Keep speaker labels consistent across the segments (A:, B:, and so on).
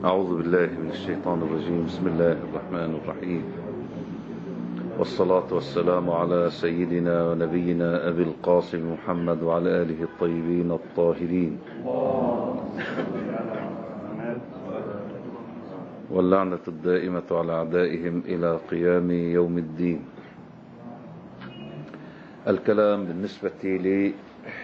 A: أعوذ بالله من الشيطان الرجيم. بسم الله الرحمن الرحيم، والصلاة والسلام على سيدنا ونبينا أبي القاسم محمد وعلى آله الطيبين الطاهرين، واللعنة الدائمة على أعدائهم إلى قيام يوم الدين. الكلام بالنسبة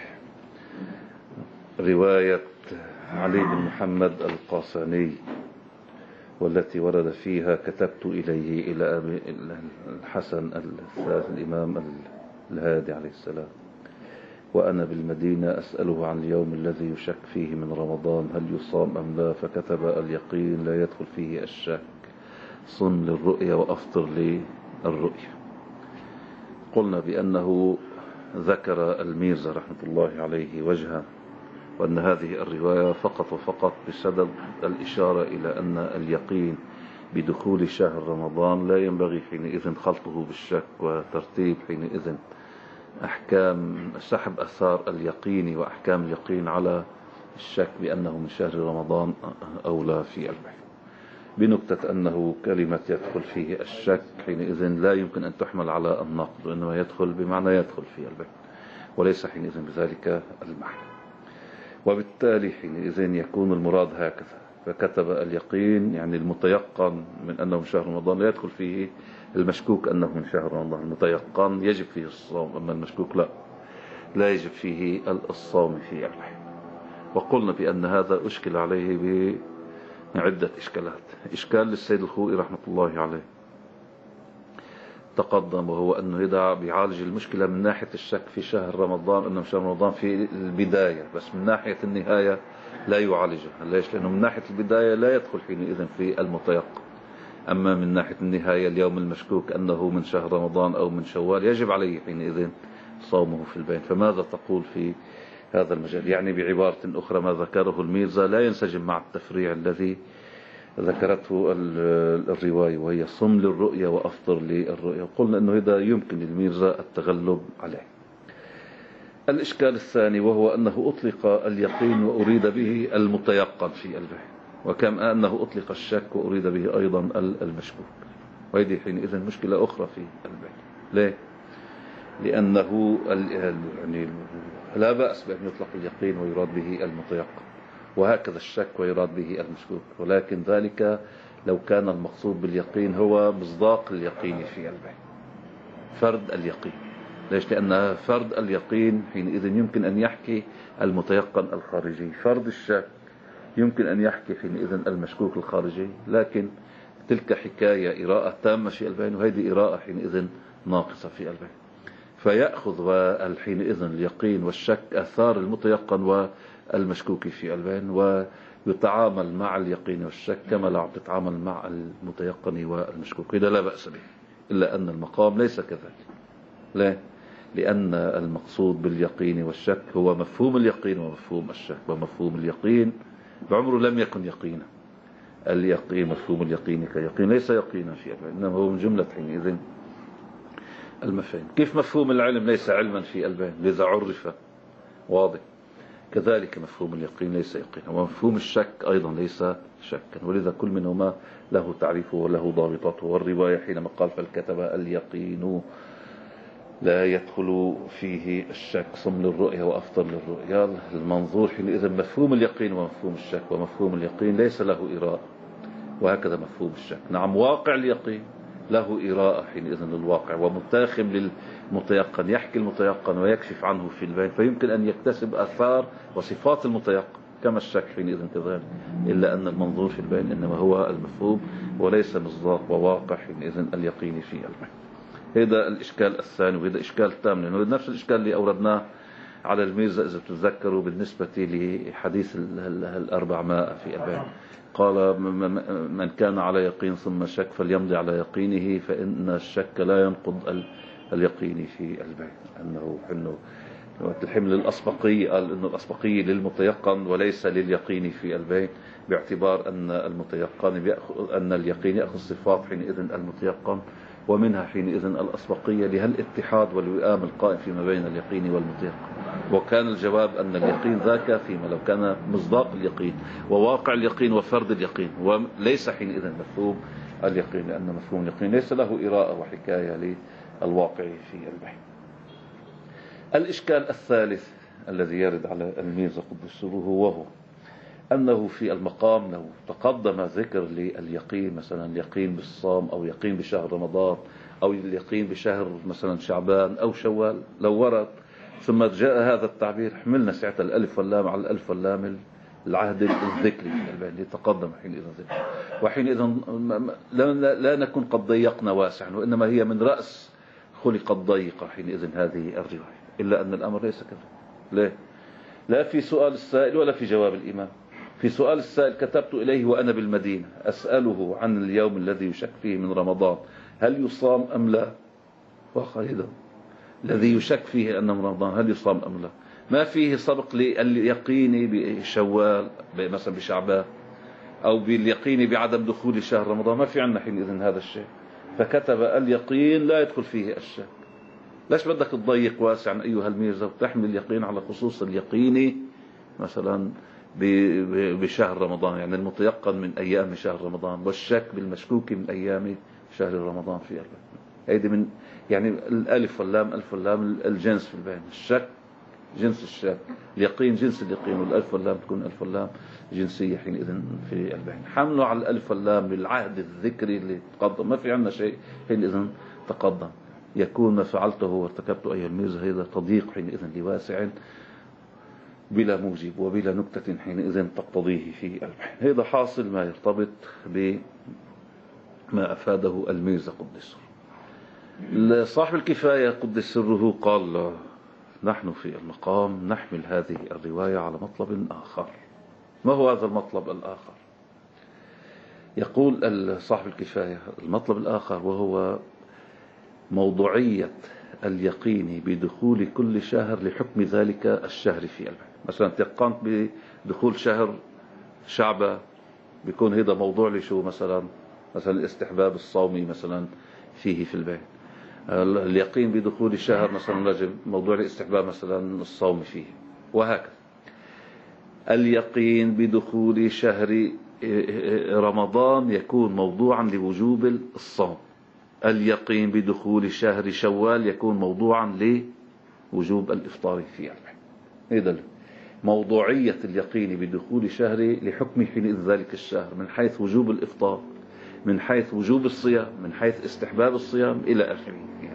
A: لرواية علي بن محمد القاساني، والتي ورد فيها: كتبت إليه إلى أبي الحسن الإمام الهادي عليه السلام وأنا بالمدينة أسأله عن اليوم الذي يشك فيه من رمضان، هل يصام أم لا؟ فكتب: اليقين لا يدخل فيه الشك، صم للرؤيا وأفطر للرؤيا. قلنا بأنه ذكر الميرزا رحمة الله عليه وجها، وأن هذه الرواية فقط وفقط بسبب الإشارة إلى أن اليقين بدخول شهر رمضان لا ينبغي حينئذ خلطه بالشك، وترتيب حينئذ أحكام سحب أثار اليقين وأحكام اليقين على الشك بأنه من شهر رمضان أولى في البحث، بنكتة أنه كلمة يدخل فيه الشك حينئذ لا يمكن أن تحمل على النقد، وإنما يدخل بمعنى يدخل في البحث وليس حينئذ بذلك المعنى، وبالتالي حينئذ يكون المراد هكذا. فكتب اليقين يعني المتيقن من أنه من شهر رمضان، لا يدخل فيه المشكوك أنه من شهر رمضان. المتيقن يجب فيه الصوم، أما المشكوك لا يجب فيه الصوم في البحث. وقلنا بأن هذا أشكل عليه بعدة إشكالات. إشكال للسيد الخوئي رحمة الله عليه تقدم، وهو أنه يدعى بيعالج المشكلة من ناحية الشك في شهر رمضان أنه شهر رمضان في البداية، بس من ناحية النهاية لا يعالجها. ليش؟ لأنه من ناحية البداية لا يدخل حينئذ في المتيقن، أما من ناحية النهاية اليوم المشكوك أنه من شهر رمضان أو من شوال يجب عليه حينئذ صومه في البين. فماذا تقول في هذا المجال؟ يعني بعبارة أخرى ما ذكره الميرزا لا ينسجم مع التفريع الذي ذكرته الرواية، وهي صم للرؤيا وأفطر للرؤيا. قلنا أنه هذا يمكن للميرزا التغلب عليه. الإشكال الثاني وهو أنه أطلق اليقين وأريد به المتيقن في البحث، وكما أنه أطلق الشك وأريد به أيضا المشكوك، وهذه حينئذ مشكلة أخرى في البحث. ليه؟ لأنه يعني لا بأس بأن يطلق اليقين ويراد به المتيقن، وهكذا الشك ويراد به المشكوك، ولكن ذلك لو كان المقصود باليقين هو مصداق اليقين في البحث، فرد اليقين. ليش؟ لأن فرد اليقين حينئذ يمكن أن يحكي المتيقن الخارجي، فرد الشك يمكن أن يحكي حينئذ المشكوك الخارجي، لكن تلك حكاية إراءة تامة في البين، وهذه إراءة حينئذ ناقصة في البين. فيأخذ حينئذ اليقين والشك أثار المتيقن والمشكوك في البين، ويتعامل مع اليقين والشك كما لا تتعامل مع المتيقن والمشكوك. إذا لا بأس به، إلا أن المقام ليس كذلك. لا، لأن المقصود باليقين والشك هو مفهوم اليقين ومفهوم الشك، ومفهوم اليقين بعمره لم يكن يقينا. اليقين مفهوم اليقين كيقين ليس يقينا في البين، إنما هو من جملة حينئذ المفاهيم. كيف مفهوم العلم ليس علما في البين لذا عرف واضح، كذلك مفهوم اليقين ليس يقينا، ومفهوم الشك أيضا ليس شكا، ولذا كل منهما له تعريفه وله ضابطته. والرواية حينما قال فالكتب اليقين لا يدخل فيه الشك، صم للرؤيا وأفطر للرؤيا، المنظور حينئذ مفهوم اليقين ومفهوم الشك، ومفهوم اليقين ليس له إراء، وهكذا مفهوم الشك. نعم، واقع اليقين له إراءة حينئذ للواقع، ومتاخم للمتيقن، يحكي المتيقن ويكشف عنه في البين، فيمكن أن يكتسب آثار وصفات المتيقن كما الشك حينئذ كذلك، إلا أن المنظور في البين إنما هو المفهوم وليس مصداق وواقع حينئذ اليقين في البين. هذا الإشكال الثاني، وهذا إشكال تام، لأنه نفس الإشكال اللي أوردناه على الميرزا إذا تتذكروا بالنسبة لحديث 400 في البين. قال من كان على يقين ثم شك فليمضي على يقينه، فإن الشك لا ينقض اليقين في البين. أنه الحمل الأسبقي، قال أنه الأسبقي للمتيقن وليس لليقين في البين، باعتبار أن اليقين يأخذ صفات حينئذ المتيقن، ومنها حينئذ الأسبقية لها الاتحاد والوئام القائم فيما بين اليقين والمتيقن. وكان الجواب أن اليقين ذاك فيما لو كان مصداق اليقين وواقع اليقين وفرد اليقين، وليس حينئذ مفهوم اليقين، لأن مفهوم اليقين ليس له إراءة وحكاية للواقع في البحث. الإشكال الثالث الذي يرد على الميرزا قدس سره وهو أنه في المقام لو تقدم ذكر لليقين، مثلا اليقين بالصوم أو يقين بشهر رمضان أو اليقين بشهر مثلا شعبان أو شوال، لو ورد ثم جاء هذا التعبير حملنا ساعة الألف واللام على الألف واللام العهد الذكري اللي تقدم حينئذ ذكر، وحينئذ لا نكون قد ضيقنا واسعا، وإنما هي من رأس خلقت ضيقة حينئذ هذه الرواية. إلا أن الأمر ليس كذا. ليه؟ لا في سؤال السائل ولا في جواب الإمام. في سؤال السائل كتبت إليه وأنا بالمدينة أسأله عن اليوم الذي يشك فيه من رمضان هل يصام أم لا، وخيدا الذي يشك فيه أن من رمضان هل يصام أم لا، ما فيه سبق لليقين بشوال مثلا بشعبان أو باليقين بعدم دخول شهر رمضان، ما في عنا حينئذ هذا الشيء، فكتب اليقين لا يدخل فيه الشك. ليش بدك تضيق واسعا أيها الميرزا وتحمل اليقين على خصوص اليقين مثلا بشهر رمضان، يعني المتيقن من أيام شهر رمضان، والشك بالمشكوك من أيام شهر رمضان في أربعة. هيدي من يعني الألف واللام، ألف واللام الجنس في البين، الشك جنس الشك، اليقين جنس اليقين، والألف واللام تكون ألف واللام جنسية حينئذ في البين. حمله على الألف واللام للعهد الذكري اللي تقدم، ما في عنا شيء حينئذ تقدم، يكون ما فعلته وارتكبته أيها الميرزا هذا تضييق حينئذ لواسع بلا موجب وبلا نكتة حينئذ تقتضيه في البحث. هذا حاصل ما يرتبط بما أفاده الميرزا قدس سره. صاحب الكفاية قدس سره قال نحن في المقام نحمل هذه الرواية على مطلب آخر. ما هو هذا المطلب الآخر؟ يقول صاحب الكفاية المطلب الآخر وهو موضوعية اليقين بدخول كل شهر لحكم ذلك الشهر في البحث. مثلا تيقنت بدخول شهر شعبان بيكون هذا موضوع لشو مثلا الاستحباب الصومي مثلا فيه في البيت. اليقين بدخول شهر مثلا رجب موضوع الاستحباب مثلا الصوم فيه، وهكذا. اليقين بدخول شهر رمضان يكون موضوعا لوجوب الصوم. اليقين بدخول شهر شوال يكون موضوعا لوجوب الإفطار في البحث. هذا موضوعية اليقين بدخول شهر لحكم حين ذلك الشهر من حيث وجوب الإفطار، من حيث وجوب الصيام، من حيث استحباب الصيام إلى آخره.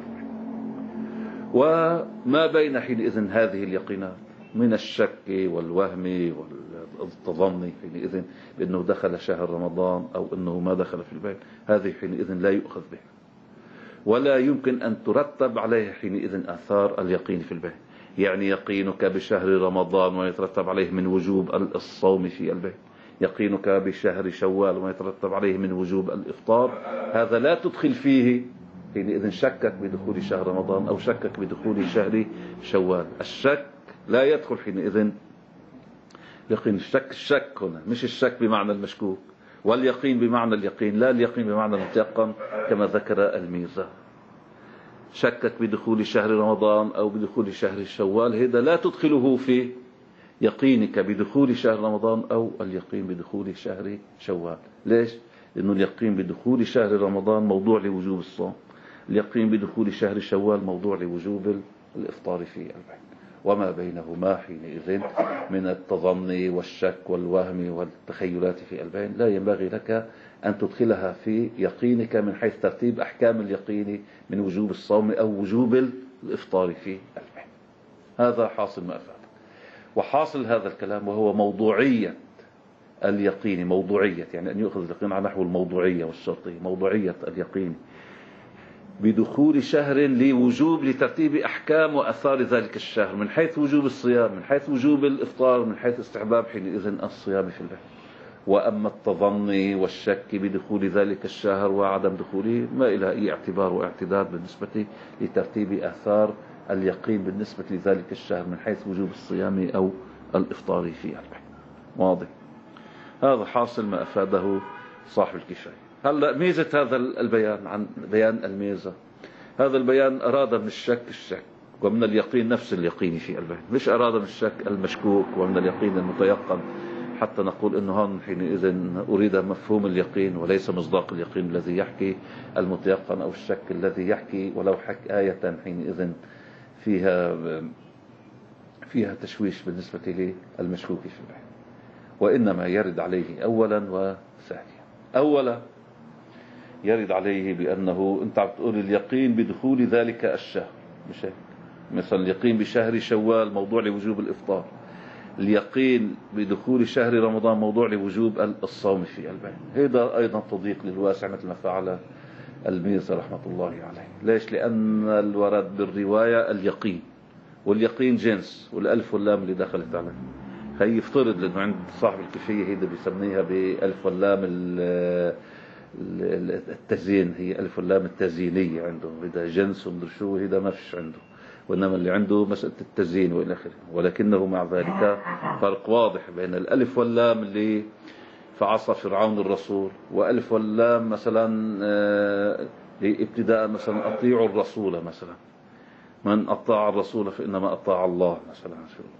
A: وما بين حينئذ هذه اليقينات من الشك والوهم والتظني حينئذ بأنه دخل شهر رمضان أو أنه ما دخل في البيت، هذه حينئذ لا يؤخذ به، ولا يمكن أن ترتب عليه حينئذ آثار اليقين في البيت. يعني يقينك بشهر رمضان ويترتب عليه من وجوب الصوم في البيت، يقينك بشهر شوال ويترتب عليه من وجوب الإفطار، هذا لا تدخل فيه حينئذ شكك بدخول شهر رمضان أو شكك بدخول شهر شوال. الشك لا يدخل حينئذ يقين. الشك هنا مش الشك بمعنى المشكوك، واليقين بمعنى اليقين، لا اليقين بمعنى المتيقن كما ذكر الميرزا. شكك بدخول شهر رمضان أو بدخول شهر شوال، هذا لا تدخله في يقينك بدخول شهر رمضان أو اليقين بدخول شهر شوال. ليش؟ لأنه اليقين بدخول شهر رمضان موضوع لوجوب الصوم، اليقين بدخول شهر شوال موضوع لوجوب الإفطار في البيت، وما بينهما حينئذ من التظني والشك والوهم والتخيلات في البين لا ينبغي لك أن تدخلها في يقينك من حيث ترتيب أحكام اليقين من وجوب الصوم أو وجوب الإفطار في البين. هذا حاصل ما أفعل. وحاصل هذا الكلام وهو موضوعية اليقين، موضوعية يعني أن يؤخذ اليقين على نحو الموضوعية والشرطية، موضوعية اليقين بدخول شهر لوجوب لترتيب أحكام وأثار ذلك الشهر من حيث وجوب الصيام، من حيث وجوب الإفطار، من حيث استحباب حينئذ الصيام في البيت. وأما التظني والشك بدخول ذلك الشهر وعدم دخوله ما إلى أي اعتبار واعتداد بالنسبة لترتيب آثار اليقين بالنسبة لذلك الشهر من حيث وجوب الصيام أو الإفطار في البيت. واضح؟ هذا حاصل ما أفاده صاحب الكفاية. هلا ميزة هذا البيان عن بيان الميزة، هذا البيان أراد من الشك ومن اليقين نفس اليقين في البين، مش أراد من الشك المشكوك ومن اليقين المتيقن، حتى نقول إنه هون حينئذ أريد مفهوم اليقين وليس مصداق اليقين الذي يحكي المتيقن أو الشك الذي يحكي ولو حك آية حينئذ فيها تشويش بالنسبة للمشكوك في البين. وإنما يرد عليه أولا وثانيا. أولا يرد عليه بأنه أنت عم تقول اليقين بدخول ذلك الشهر، مش هيك؟ مثلا اليقين بشهر شوال موضوع لوجوب الإفطار، اليقين بدخول شهر رمضان موضوع لوجوب الصوم في البين. هذا أيضا تضييق للواسع مثل ما فعل الميرزا رحمة الله عليه. ليش؟ لأن الورد بالرواية اليقين، واليقين جنس، والألف واللام اللي دخلت عليه هي يفترض، لأنه عند صاحب الكيفية هيدا بيسميها بألف واللام التزيين، هي ألف واللام التزيينية عنده، هذا جنس ومدري شو، هذا ما فيش عنده، وإنما اللي عنده مسألة التزيين وإلى آخره. ولكنه مع ذلك فرق واضح بين الألف واللام اللي فعصى فرعون الرسول، وألف واللام مثلا ابتداء مثلا أطيعوا الرسول، مثلا من أطاع الرسول فإنما أطاع الله مثلا.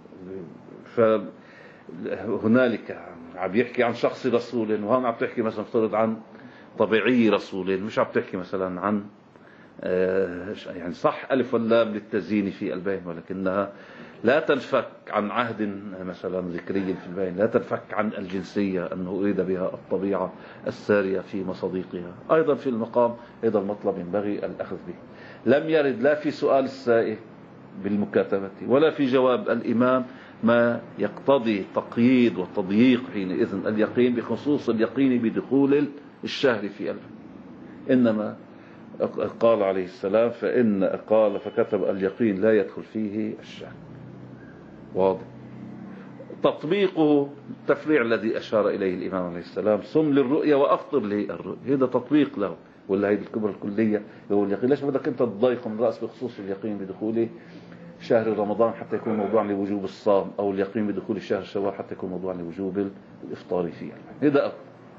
A: فهنالك عم يحكي عن شخص رسول، وهون عم تحكي مثلا افترض عن طبيعي رسول، مش عم تحكي مثلا عن يعني صح ألف واللام للتزيين في البين، ولكنها لا تنفك عن عهد مثلا ذكري في البين، لا تنفك عن الجنسية أنه أريد بها الطبيعة السارية في مصاديقها. أيضا في المقام هذا المطلب ينبغي الأخذ به. لم يرد لا في سؤال السائل بالمكاتبة ولا في جواب الإمام ما يقتضي تقييد وتضييق حينئذ اليقين بخصوص اليقين بدخول الشهر في البين. إنما قال عليه السلام فكتب اليقين لا يدخل فيه الشك. واضح. تطبيقه التفريع الذي أشار إليه الإمام عليه السلام، صم للرؤية وأفطر للرؤية، هذا تطبيق له، ولا هذه الكبرى الكلية هو اليقين. ليش بدك أنت تضيق من رأس بخصوص اليقين بدخول شهر رمضان حتى يكون موضوعا لوجوب الصام، أو اليقين بدخول شهر شوال حتى يكون موضوعا لوجوب الإفطار فيه؟ هذا أول.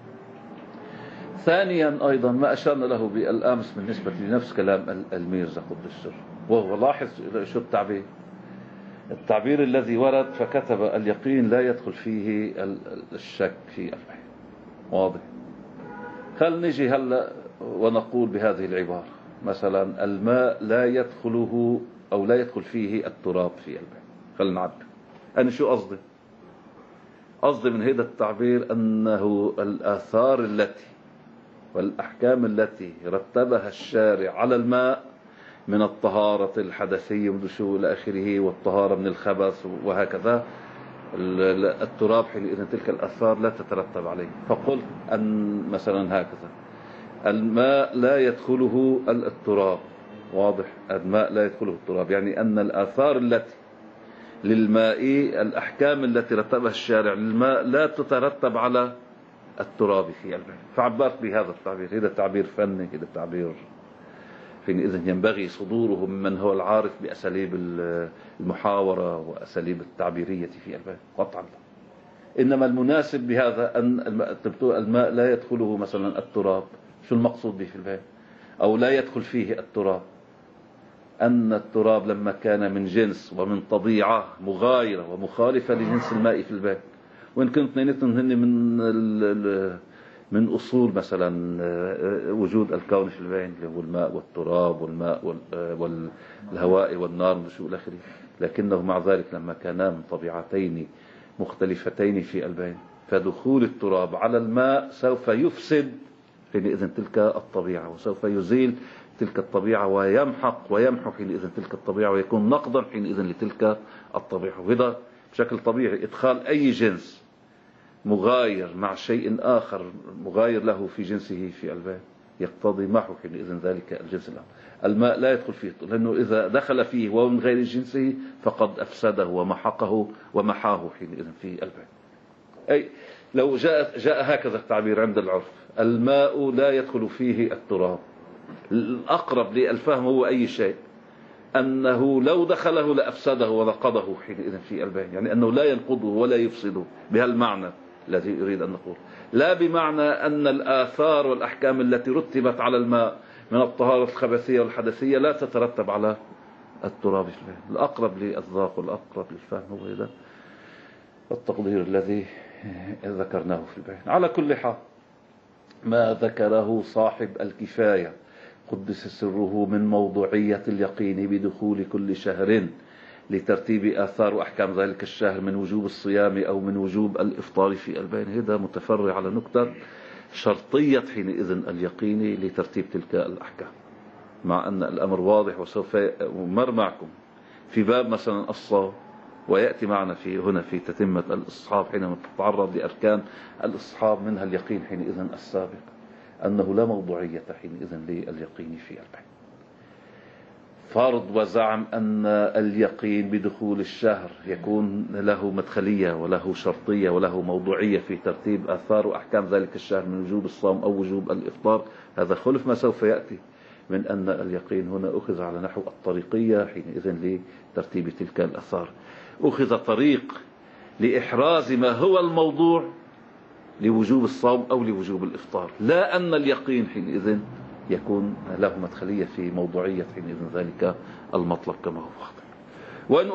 A: ثانيا أيضا ما أشرنا له بالأمس بالنسبة لنفس كلام الميرزا قدس السر، وهو لاحظ شو التعبير الذي ورد فكتب اليقين لا يدخل فيه الشك في البين. واضح. خل نجي هلا ونقول بهذه العبارة مثلا الماء لا يدخله أو لا يدخل فيه التراب في البين. خل نعبر أنا شو قصدي من هذا التعبير أنه الآثار التي والأحكام التي رتبها الشارع على الماء من الطهارة الحدثية وشو إلى آخره، والطهارة من الخبث وهكذا، التراب حينئذ تلك الآثار لا تترتب عليه. فقلت أن مثلا هكذا الماء لا يدخله التراب. واضح. الماء لا يدخله التراب يعني أن الآثار التي للماء، الأحكام التي رتبها الشارع للماء لا تترتب على التراب في البين. فعبرت بهذا التعبير. هذا تعبير فني، هذا تعبير حينئذ ينبغي صدوره ممن هو العارف بأساليب المحاورة وأساليب التعبيرية في البين قطعا. إنما المناسب بهذا أن الماء لا يدخله مثلا التراب. شو المقصود به في البين؟ أو لا يدخل فيه التراب، أن التراب لما كان من جنس ومن طبيعة مغايرة ومخالفة لجنس الماء في البين، وإن كنت نينتهم هن من أصول مثلا وجود الكون في البين، اللي هو الماء والتراب والماء والهواء والنار وشو إلى آخره، لكنه مع ذلك لما كانا من طبيعتين مختلفتين في البين، فدخول التراب على الماء سوف يفسد حينئذ تلك الطبيعة، وسوف يزيل تلك الطبيعة ويمحو حينئذ تلك الطبيعة، ويكون نقضا حينئذ لتلك الطبيعة. وهذا بشكل طبيعي إدخال أي جنس مغاير مع شيء آخر مغاير له في جنسه في البين يقتضي محو حينئذ ذلك الجنس الآخر. الماء لا يدخل فيه، لأنه إذا دخل فيه وهو من غير جنسه فقد أفسده ومحقه ومحاه حينئذ في البين. أي لو جاء هكذا التعبير عند العرف، الماء لا يدخل فيه التراب، الأقرب للفهم هو أي شيء أنه لو دخله لأفسده ونقضه حينئذ في البين، يعني أنه لا ينقضه ولا يفسده بهالمعنى الذي يريد أن نقول، لا بمعنى أن الآثار والأحكام التي رتبت على الماء من الطهارة الخبثية والحدثية لا تترتب على التراب في البين. الأقرب للذوق والأقرب للفهم هو هذا التقدير الذي ذكرناه في البين. على كل حال ما ذكره صاحب الكفاية قدس سره من موضوعية اليقين بدخول كل شهر لترتيب آثار وأحكام ذلك الشهر من وجوب الصيام أو من وجوب الإفطار في البين، هذا متفرع على نكتة شرطية حينئذ اليقين لترتيب تلك الأحكام، مع أن الأمر واضح وسوف يمر معكم في باب مثلا الصوم، ويأتي معنا هنا في تتمة الاستصحاب حينما تتعرض لأركان الاستصحاب منها اليقين حينئذ السابق، أنه لا موضوعية حينئذ لليقين في البين. فرض وزعم أن اليقين بدخول الشهر يكون له مدخلية وله شرطية وله موضوعية في ترتيب آثار وأحكام ذلك الشهر من وجوب الصوم أو وجوب الإفطار، هذا خلف ما سوف يأتي من أن اليقين هنا أخذ على نحو الطريقية حينئذ لترتيب تلك الآثار، أخذ طريق لإحراز ما هو الموضوع لوجوب الصوم أو لوجوب الإفطار، لا أن اليقين حينئذ يكون له مدخلية في موضوعية حينئذ ذلك المطلب كما هو واضح. وإن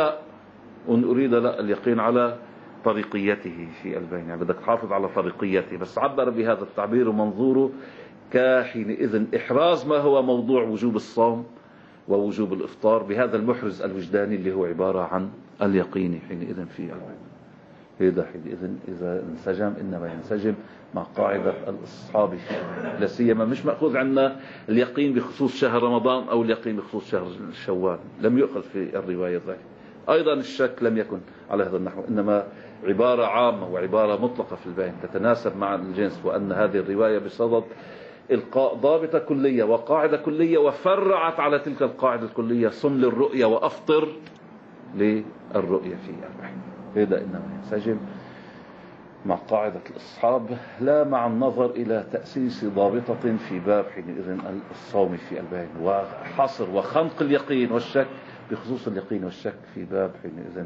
A: أريد لا اليقين على طريقيته في البين، يعني بدك تحافظ على طريقيته، بس عبر بهذا التعبير ومنظوره كحينئذ إحراز ما هو موضوع وجوب الصوم ووجوب الإفطار بهذا المحرز الوجداني اللي هو عبارة عن اليقين حينئذ في البين. هذا حينئذ إذا انسجم إنما ينسجم مع قاعدة الاستصحاب، لا سيما مش مأخوذ عنا اليقين بخصوص شهر رمضان أو اليقين بخصوص شهر شوال، لم يؤخذ في الرواية ذلك. أيضا الشك لم يكن على هذا النحو، إنما عبارة عامة وعبارة مطلقة في البين تتناسب مع الجنس، وأن هذه الرواية بصدد إلقاء ضابطة كلية وقاعدة كلية وفرعت على تلك القاعدة الكلية صم للرؤية وأفطر للرؤية في البين. هذا إنما ينسجم مع قاعدة الاستصحاب، لا مع النظر إلى تأسيس ضابطة في باب حينئذ الصوم في البين وحصر وخنق اليقين والشك بخصوص اليقين والشك في باب حينئذ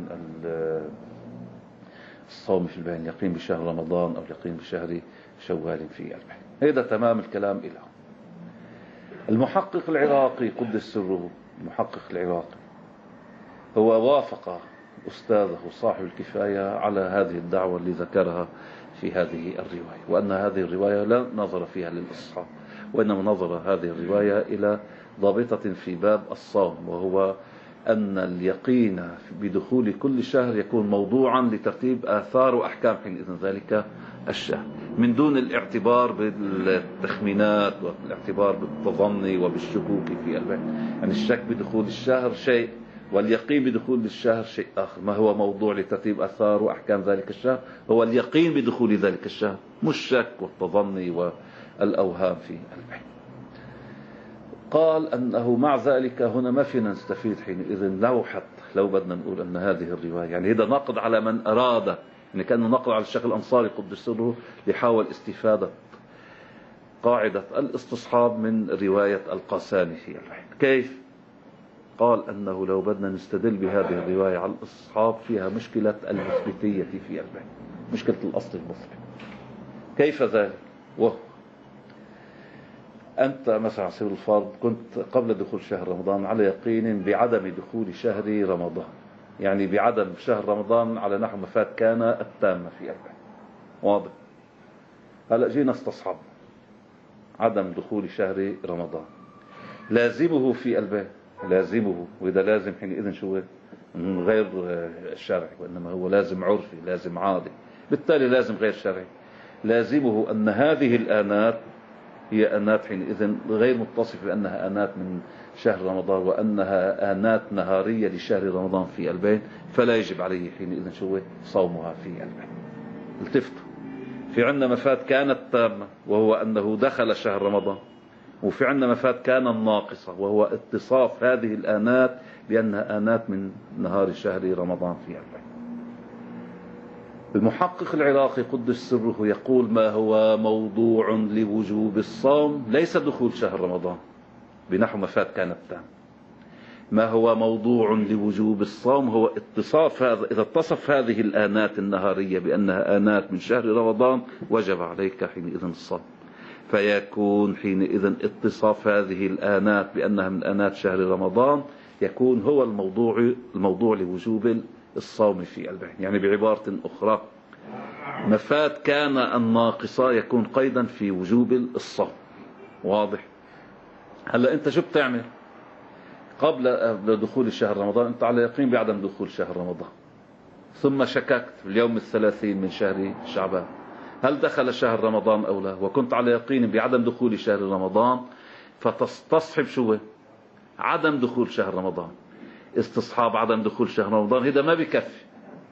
A: الصوم في البين، اليقين بشهر رمضان أو اليقين بشهر شوال في البين. هذا تمام الكلام إلى المحقق العراقي قدس سره. المحقق العراقي هو وافق أستاذه صاحب الكفاية على هذه الدعوة اللي ذكرها في هذه الرواية، وأن هذه الرواية لا نظر فيها للإصحاب، وإنما نظر هذه الرواية إلى ضابطة في باب الصوم، وهو أن اليقين بدخول كل شهر يكون موضوعا لترتيب آثار وأحكام حينئذ ذلك الشهر، من دون الاعتبار بالتخمينات والاعتبار بالتظني وبالشكوك في البين. يعني الشك بدخول الشهر شيء، واليقين بدخول الشهر شيء آخر. ما هو موضوع لترتيب أثار وأحكام ذلك الشهر هو اليقين بدخول ذلك الشهر، مش الشك والتظني والأوهام في البين. قال أنه مع ذلك هنا ما فينا نستفيد حينئذ لو بدنا نقول أن هذه الرواية، يعني هذا نقد على من أراد، يعني كأنه نقد على الشيخ الأنصاري قدس سره لحاول استفادة قاعدة الاستصحاب من رواية القاساني في البين. كيف؟ قال أنه لو بدنا نستدل بهذه الرواية على الاستصحاب فيها مشكلة المثبتية في البين، مشكلة الأصل المثبت. كيف ذلك؟ أنت مثلا على سبيل الفرض كنت قبل دخول شهر رمضان على يقين بعدم دخول شهر رمضان، يعني بعدم شهر رمضان على نحو ما فات كان التامة في البين، واضح؟ هلأ جينا استصحاب عدم دخول شهر رمضان، لازمه في البين، لازمه، وإذا لازم حينئذ شو من غير الشرعي، وإنما هو لازم عرفي لازم عادي، بالتالي لازم غير شرعي. لازمه أن هذه الآنات هي آنات حينئذ غير متصفة بأنها آنات من شهر رمضان، وأنها آنات نهارية لشهر رمضان في البين، فلا يجب عليه حينئذ شو صومها في البين. التفتوا، في عندنا مفات كانت تامة وهو أنه دخل شهر رمضان، وفي عندنا مفات كان الناقصة وهو اتصاف هذه الآنات بأنها آنات من نهار شهر رمضان في البين. المحقق العراقي قدس سره يقول ما هو موضوع لوجوب الصوم ليس دخول شهر رمضان بنحو مفات كانت تام، ما هو موضوع لوجوب الصوم هو اتصاف هذا، إذا اتصف هذه الآنات النهارية بأنها آنات من شهر رمضان وجب عليك حينئذ الصوم، فيكون حينئذ اتصاف هذه الآنات بأنها من آنات شهر رمضان يكون هو الموضوع لوجوب الصوم في البين. يعني بعبارة أخرى، مفات كان الناقصة يكون قيدا في وجوب الصوم. واضح؟ هلا أنت شو بتعمل قبل دخول شهر رمضان؟ أنت على يقين بعدم دخول شهر رمضان، ثم شككت في اليوم 30 من شهر شعبان هل دخل شهر رمضان أو لا، وكنت على يقين بعدم دخول شهر رمضان، فتستصحب شو؟ عدم دخول شهر رمضان. استصحاب عدم دخول شهر رمضان هذا ما بكفي،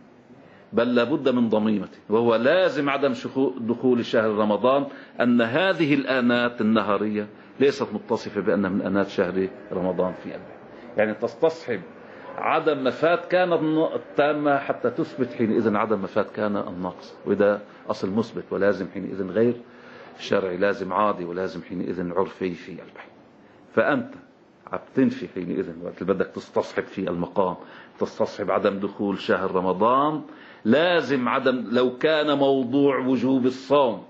A: بل لابد من ضميمته، وهو لازم عدم دخول شهر رمضان أن هذه الآنات النهارية ليست متصفة بأنها من آنات شهر رمضان في قلبه. يعني تستصحب عدم مفات كان التامة حتى تثبت حينئذ عدم مفات كان الناقص، وإذا أصل مثبت، ولازم حينئذ غير شرعي، لازم عادي، ولازم حينئذ عرفي في قلبه. فأنت بتنفي حينئذ وقت اللي بدك تستصحب في المقام، تستصحب عدم دخول شهر رمضان، لازم عدم، لو كان موضوع وجوب الصوم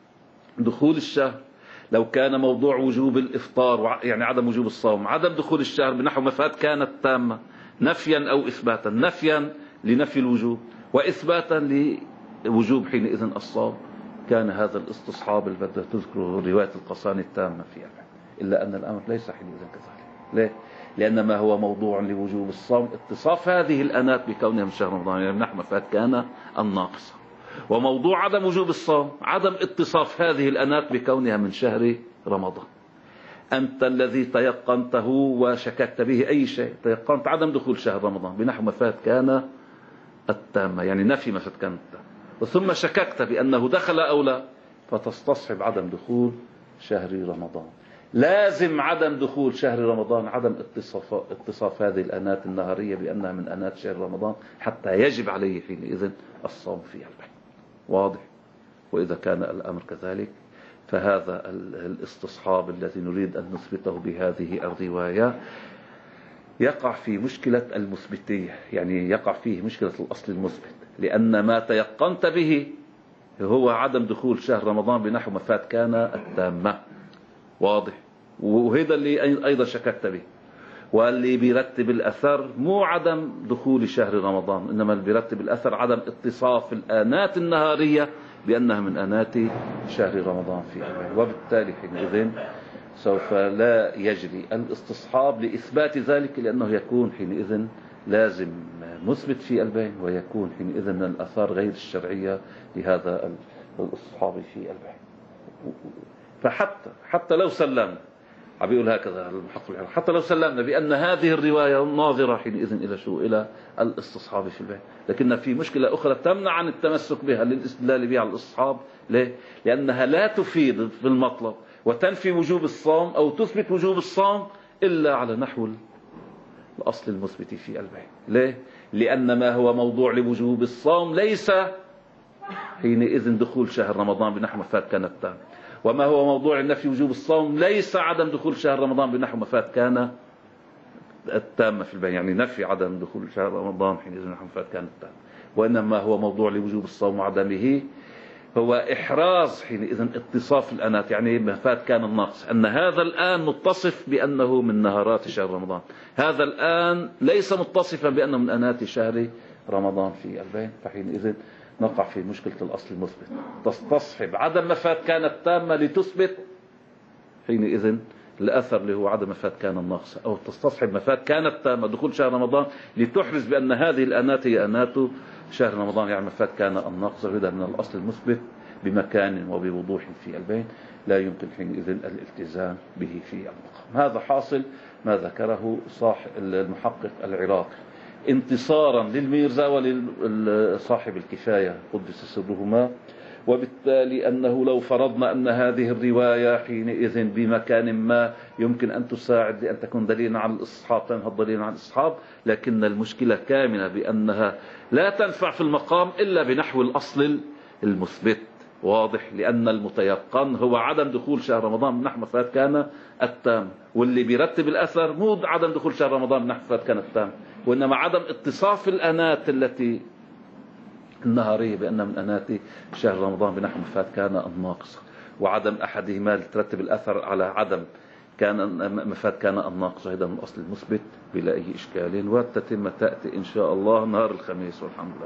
A: دخول الشهر، لو كان موضوع وجوب الإفطار يعني عدم وجوب الصوم عدم دخول الشهر بنحو مفات كانت تامة، نفيا أو إثباتا، نفيا لنفي الوجوب وإثباتا لوجوب حينئذ الصوم، كان هذا الاستصحاب اللي بدها تذكره رواية القصاني التامة في البحث. إلا أن الأمر ليس حينئذ كذلك. ليه؟ لأن ما هو موضوع لوجوب الصوم اتصاف هذه الآنات بكونها من شهر رمضان، يعني نحو مفات كان الناقصة، وموضوع عدم وجوب الصوم عدم اتصاف هذه الآنات بكونها من شهر رمضان. أنت الذي تيقنته وشككت به أي شيء، تيقنت عدم دخول شهر رمضان بنحو مفات كان التامة، يعني نفي مفات كان التامة، ثم شككت بأنه دخل أو لا، فتستصحب عدم دخول شهر رمضان. لازم عدم دخول شهر رمضان عدم اتصاف هذه الآنات النهارية بأنها من آنات شهر رمضان حتى يجب عليه حينئذ الصوم في البحث. واضح؟ وإذا كان الأمر كذلك فهذا الاستصحاب الذي نريد أن نثبته بهذه الرواية يقع في مشكلة المثبتية، يعني يقع فيه مشكلة الأصل المثبت، لأن ما تيقنت به هو عدم دخول شهر رمضان بنحو مفات كان التامة. واضح؟ وهذا اللي أيضا شككت به، واللي بيرتب الأثر مو عدم دخول شهر رمضان، إنما اللي بيرتب الأثر عدم اتصاف الآنات النهارية بأنها من آنات شهر رمضان في أمره، وبالتالي حينئذ سوف لا يجري الاستصحاب لإثبات ذلك، لأنه يكون حينئذ لازم مثبت في البين، ويكون حينئذ من الآثار غير الشرعية لهذا الاستصحاب في البين. فحتى لو سلمنا، عم بيقول هكذا المحقق، حتى لو سلمنا بأن هذه الرواية ناظرة حينئذ إلى شو؟ إلى الاستصحاب في البين، لكن في مشكلة أخرى تمنع عن التمسك بها للاستدلال بها على الاستصحاب. ليه؟ لأنها لا تفيد في المطلب وتنفي وجوب الصوم أو تثبت وجوب الصوم إلا على نحو الأصل المثبت في البين. ليه؟ لأن ما هو موضوع لوجوب الصوم ليس حينئذ دخول شهر رمضان بنحو مفات كانت تام، وما هو موضوع النفي وجوب الصوم ليس عدم دخول شهر رمضان بنحو مفات كان التامة في البين، يعني نفي عدم دخول شهر رمضان حينئذ نحو مفات كان التامة، وإنما هو موضوع لوجوب الصوم وعدمه هو إحراز حينئذ اتصاف الآنات، يعني مفات كان الناقص، أن هذا الآن متصف بأنه من نهارات شهر رمضان، هذا الآن ليس متصفا بأنه من آنات شهر رمضان في البين، فحينئذ نقع في مشكلة الأصل المثبت. تستصحب عدم مفات كانت تامة لتثبت حينئذ الأثر اللي هو عدم مفات كان الناقصة، أو تستصحب مفات كانت تامة دخول شهر رمضان لتحرز بأن هذه الآنات هي آنات شهر رمضان، يعني مفات كان الناقصة. هذا من الأصل المثبت بمكان وبوضوح في البين، لا يمكن حينئذ الالتزام به في المقام. هذا حاصل ما ذكره صاحب المحقق العراقي انتصارا للميرزا ولصاحب الكفاية قدس سرهما، وبالتالي أنه لو فرضنا أن هذه الرواية حينئذ بمكان ما يمكن أن تساعد لأن تكون دليلا على الإصحاب، تنهض دليلا على الإصحاب، لكن المشكلة كامنة بأنها لا تنفع في المقام إلا بنحو الأصل المثبت. واضح؟ لأن المتيقن هو عدم دخول شهر رمضان من نحو مفات كان التام، واللي بيرتب الأثر مو عدم دخول شهر رمضان من نحو مفات كان التام، وإنما عدم اتصاف الآنات التي النهارية بأن من آنات شهر رمضان بنحو مفات كان الناقصة، وعدم أحدهما لترتب الأثر على عدم كان مفاد كان أن ناقش هذا من الأصل المثبت بلا أي إشكال، والتتمة تأتي إن شاء الله نهار الخميس، والحمد لله.